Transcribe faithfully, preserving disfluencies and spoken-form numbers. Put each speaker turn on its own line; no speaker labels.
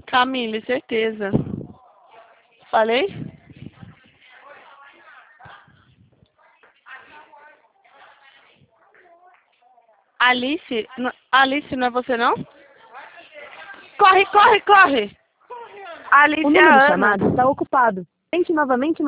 Camille, certeza. Falei? Alice? N- Alice, não é você, não? Corre, corre, corre! Alice
O
é
número
a Ana.
chamado está ocupado. Tente novamente.